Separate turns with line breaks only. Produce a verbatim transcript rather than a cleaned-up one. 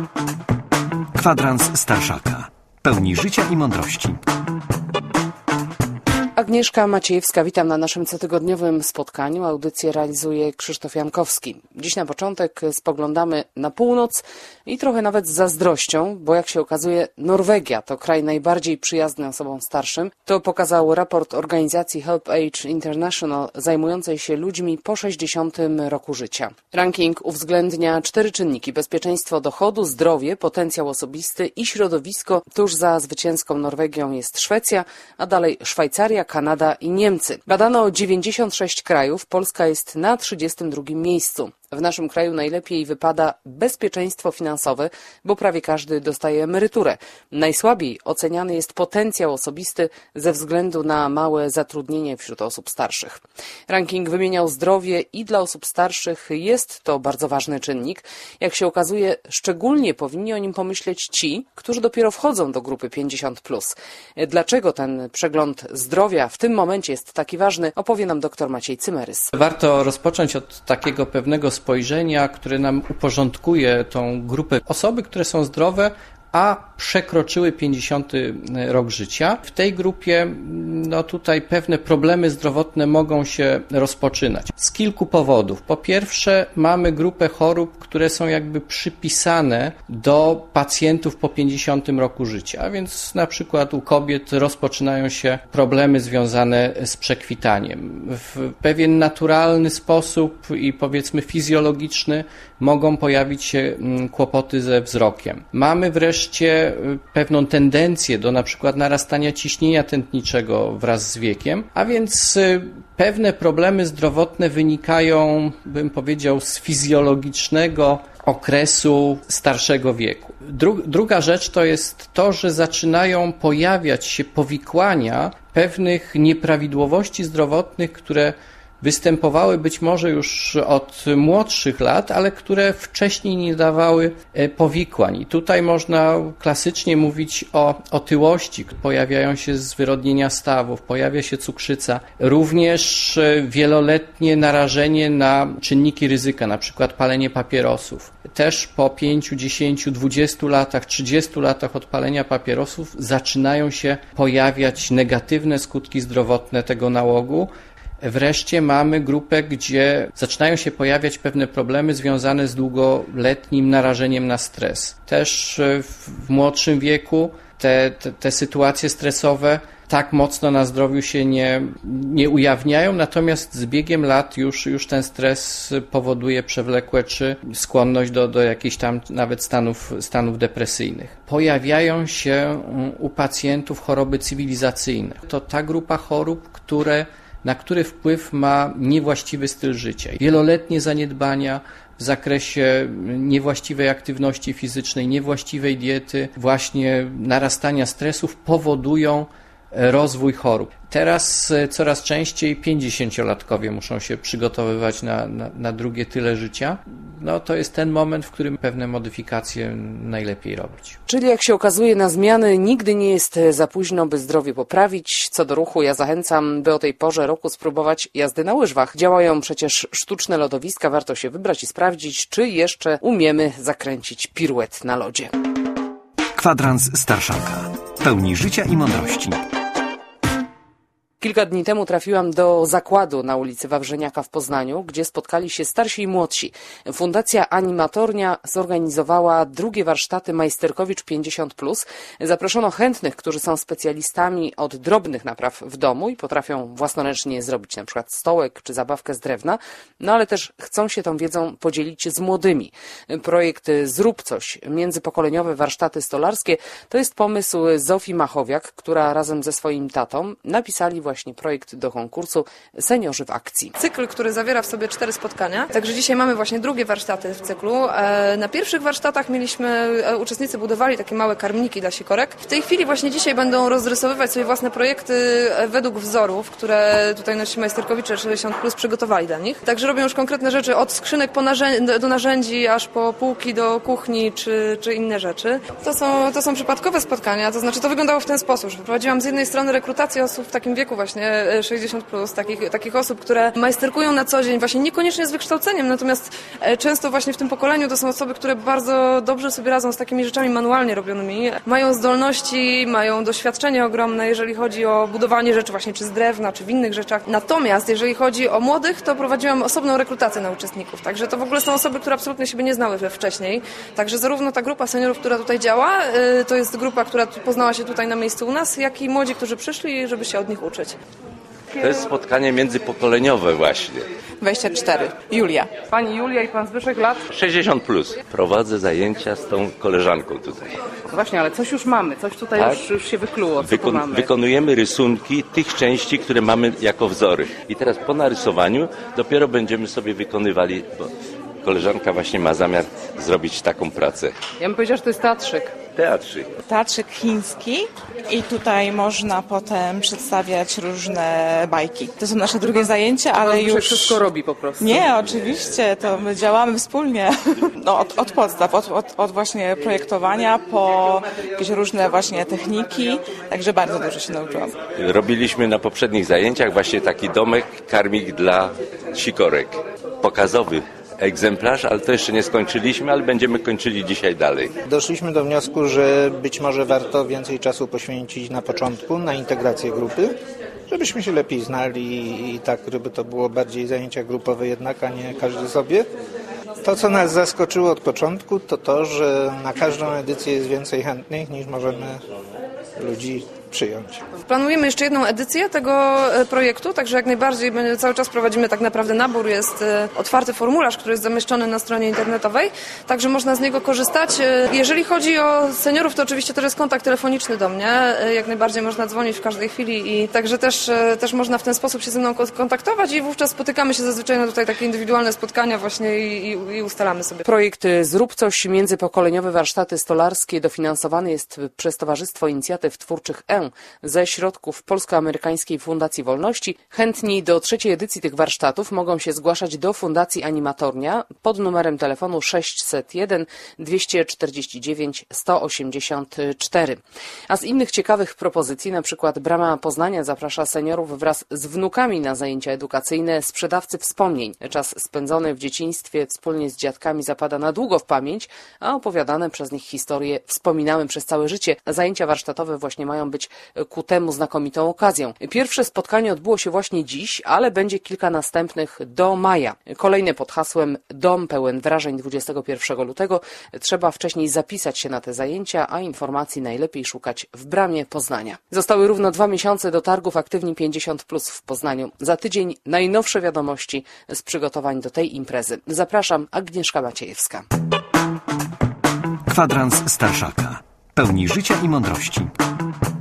Kwadrans Starszaka. Pełni życia i mądrości.
Agnieszka Maciejewska, witam na naszym cotygodniowym spotkaniu. Audycję realizuje Krzysztof Jankowski. Dziś na początek spoglądamy na północ i trochę nawet z zazdrością, bo jak się okazuje, Norwegia to kraj najbardziej przyjazny osobom starszym. To pokazał raport organizacji Help Age International zajmującej się ludźmi po sześćdziesiątym roku życia. Ranking uwzględnia cztery czynniki: bezpieczeństwo dochodu, zdrowie, potencjał osobisty i środowisko. Tuż za zwycięską Norwegią jest Szwecja, a dalej Szwajcaria, Kanada i Niemcy. Badano dziewięćdziesiąt sześć krajów, Polska jest na trzydziestym drugim miejscu. W naszym kraju najlepiej wypada bezpieczeństwo finansowe, bo prawie każdy dostaje emeryturę. Najsłabiej oceniany jest potencjał osobisty ze względu na małe zatrudnienie wśród osób starszych. Ranking wymieniał zdrowie i dla osób starszych jest to bardzo ważny czynnik. Jak się okazuje, szczególnie powinni o nim pomyśleć ci, którzy dopiero wchodzą do grupy pięćdziesiąt plus. Dlaczego ten przegląd zdrowia w tym momencie jest taki ważny, opowie nam dr Maciej Cymerys.
Warto rozpocząć od takiego pewnego spojrzenia, które nam uporządkuje tą grupę osoby, które są zdrowe, a przekroczyły pięćdziesiąty rok życia. W tej grupie no tutaj pewne problemy zdrowotne mogą się rozpoczynać z kilku powodów. Po pierwsze, mamy grupę chorób, które są jakby przypisane do pacjentów po pięćdziesiątym roku życia, a więc na przykład u kobiet rozpoczynają się problemy związane z przekwitaniiem. W pewien naturalny sposób i powiedzmy fizjologiczny mogą pojawić się kłopoty ze wzrokiem. Mamy wreszcie pewną tendencję do na przykład narastania ciśnienia tętniczego wraz z wiekiem, a więc pewne problemy zdrowotne wynikają, bym powiedział, z fizjologicznego okresu starszego wieku. Dru- druga rzecz to jest to, że zaczynają pojawiać się powikłania pewnych nieprawidłowości zdrowotnych, które występowały być może już od młodszych lat, ale które wcześniej nie dawały powikłań. I tutaj można klasycznie mówić o otyłości. Pojawiają się zwyrodnienia stawów, pojawia się cukrzyca. Również wieloletnie narażenie na czynniki ryzyka, na przykład palenie papierosów. Też po pięciu, dziesięciu, dwudziestu latach, trzydziestu latach od palenia papierosów zaczynają się pojawiać negatywne skutki zdrowotne tego nałogu. Wreszcie mamy grupę, gdzie zaczynają się pojawiać pewne problemy związane z długoletnim narażeniem na stres. Też w młodszym wieku te, te, te sytuacje stresowe tak mocno na zdrowiu się nie, nie ujawniają, natomiast z biegiem lat już, już ten stres powoduje przewlekłe czy skłonność do, do jakichś tam nawet stanów, stanów depresyjnych. Pojawiają się u pacjentów choroby cywilizacyjne. To ta grupa chorób, które na który wpływ ma niewłaściwy styl życia. Wieloletnie zaniedbania w zakresie niewłaściwej aktywności fizycznej, niewłaściwej diety, właśnie narastania stresów powodują rozwój chorób. Teraz coraz częściej pięćdziesięciolatkowie muszą się przygotowywać na, na, na drugie tyle życia. No to jest ten moment, w którym pewne modyfikacje najlepiej robić.
Czyli jak się okazuje, na zmiany nigdy nie jest za późno, by zdrowie poprawić. Co do ruchu, ja zachęcam, by o tej porze roku spróbować jazdy na łyżwach. Działają przecież sztuczne lodowiska, warto się wybrać i sprawdzić, czy jeszcze umiemy zakręcić piruet na lodzie.
Kwadrans Starszaka. Pełni życia i mądrości.
Kilka dni temu trafiłam do zakładu na ulicy Wawrzyniaka w Poznaniu, gdzie spotkali się starsi i młodsi. Fundacja Animatornia zorganizowała drugie warsztaty Majsterkowicz pięćdziesiąt plus. Zaproszono chętnych, którzy są specjalistami od drobnych napraw w domu i potrafią własnoręcznie zrobić na przykład stołek czy zabawkę z drewna, no ale też chcą się tą wiedzą podzielić z młodymi. Projekt Zrób Coś, międzypokoleniowe warsztaty stolarskie, to jest pomysł Zofii Machowiak, która razem ze swoim tatą napisali właśnie projekt do konkursu Seniorzy w akcji.
Cykl, który zawiera w sobie cztery spotkania. Także dzisiaj mamy właśnie drugie warsztaty w cyklu. Na pierwszych warsztatach mieliśmy, uczestnicy budowali takie małe karmniki dla sikorek. W tej chwili właśnie dzisiaj będą rozrysowywać sobie własne projekty według wzorów, które tutaj nasi majsterkowicze sześćdziesiąt plus przygotowali dla nich. Także robią już konkretne rzeczy od skrzynek po narzędzi, do narzędzi, aż po półki do kuchni czy, czy inne rzeczy. To są, to są przypadkowe spotkania, to znaczy to wyglądało w ten sposób, że prowadziłam z jednej strony rekrutację osób w takim wieku właśnie właśnie sześćdziesiąt plus, takich, takich osób, które majsterkują na co dzień, właśnie niekoniecznie z wykształceniem, natomiast często właśnie w tym pokoleniu to są osoby, które bardzo dobrze sobie radzą z takimi rzeczami manualnie robionymi. Mają zdolności, mają doświadczenie ogromne, jeżeli chodzi o budowanie rzeczy właśnie czy z drewna, czy w innych rzeczach. Natomiast jeżeli chodzi o młodych, to prowadziłam osobną rekrutację na uczestników. Także to w ogóle są osoby, które absolutnie siebie nie znały wcześniej. Także zarówno ta grupa seniorów, która tutaj działa, to jest grupa, która poznała się tutaj na miejscu u nas, jak i młodzi, którzy przyszli, żeby się od nich uczyć.
To jest spotkanie międzypokoleniowe właśnie.
dwadzieścia cztery. Julia.
Pani Julia i pan Zbyszek lat?
sześćdziesiąt plus. Prowadzę zajęcia z tą koleżanką tutaj.
Właśnie, ale coś już mamy, coś tutaj
Tak?
już, już się wykluło. Co tu
Wykon-
mamy?
wykonujemy rysunki tych części, które mamy jako wzory. I teraz po narysowaniu dopiero będziemy sobie wykonywali, bo koleżanka właśnie ma zamiar zrobić taką pracę.
Ja bym powiedziała, że to jest teatrzyk.
Teatrzyk.
Teatrzyk chiński i tutaj można potem przedstawiać różne bajki. To są nasze drugie zajęcia, ale
Pan Zbyszek
już...
wszystko robi po prostu.
Nie, oczywiście, to my działamy wspólnie. No, od, od podstaw, od, od, od właśnie projektowania po jakieś różne właśnie techniki, także bardzo dużo się nauczyłam.
Robiliśmy na poprzednich zajęciach właśnie taki domek, karmik dla sikorek. Pokazowy egzemplarz, ale to jeszcze nie skończyliśmy, ale będziemy kończyli dzisiaj dalej.
Doszliśmy do wniosku, że być może warto więcej czasu poświęcić na początku, na integrację grupy, żebyśmy się lepiej znali i tak, żeby to było bardziej zajęcia grupowe jednak, a nie każdy sobie. To, co nas zaskoczyło od początku, to to, że na każdą edycję jest więcej chętnych niż możemy ludzi przyjąć.
Planujemy jeszcze jedną edycję tego projektu, także jak najbardziej cały czas prowadzimy tak naprawdę nabór, jest otwarty formularz, który jest zamieszczony na stronie internetowej, także można z niego korzystać. Jeżeli chodzi o seniorów, to oczywiście też jest kontakt telefoniczny do mnie, jak najbardziej można dzwonić w każdej chwili i także też, też można w ten sposób się ze mną kontaktować i wówczas spotykamy się zazwyczaj na tutaj takie indywidualne spotkania właśnie i, i, i ustalamy sobie.
Projekt Zrób Coś, międzypokoleniowe warsztaty stolarskie dofinansowany jest przez Towarzystwo Inicjatyw Twórczych E ze środków Polsko-Amerykańskiej Fundacji Wolności. Chętni do trzeciej edycji tych warsztatów mogą się zgłaszać do Fundacji Animatornia pod numerem telefonu sześćset jeden dwieście czterdzieści dziewięć sto osiemdziesiąt cztery. A z innych ciekawych propozycji, na przykład Brama Poznania zaprasza seniorów wraz z wnukami na zajęcia edukacyjne sprzedawcy wspomnień. Czas spędzony w dzieciństwie wspólnie z dziadkami zapada na długo w pamięć, a opowiadane przez nich historie wspominamy przez całe życie. Zajęcia warsztatowe właśnie mają być ku temu znakomitą okazją. Pierwsze spotkanie odbyło się właśnie dziś, ale będzie kilka następnych do maja. Kolejne pod hasłem Dom pełen wrażeń dwudziestego pierwszego lutego. Trzeba wcześniej zapisać się na te zajęcia, a informacji najlepiej szukać w Bramie Poznania. Zostały równo dwa miesiące do targów Aktywni pięćdziesiąt plus w Poznaniu. Za tydzień najnowsze wiadomości z przygotowań do tej imprezy. Zapraszam, Agnieszka Maciejewska.
Kwadrans Starszaka. Pełni życia i mądrości.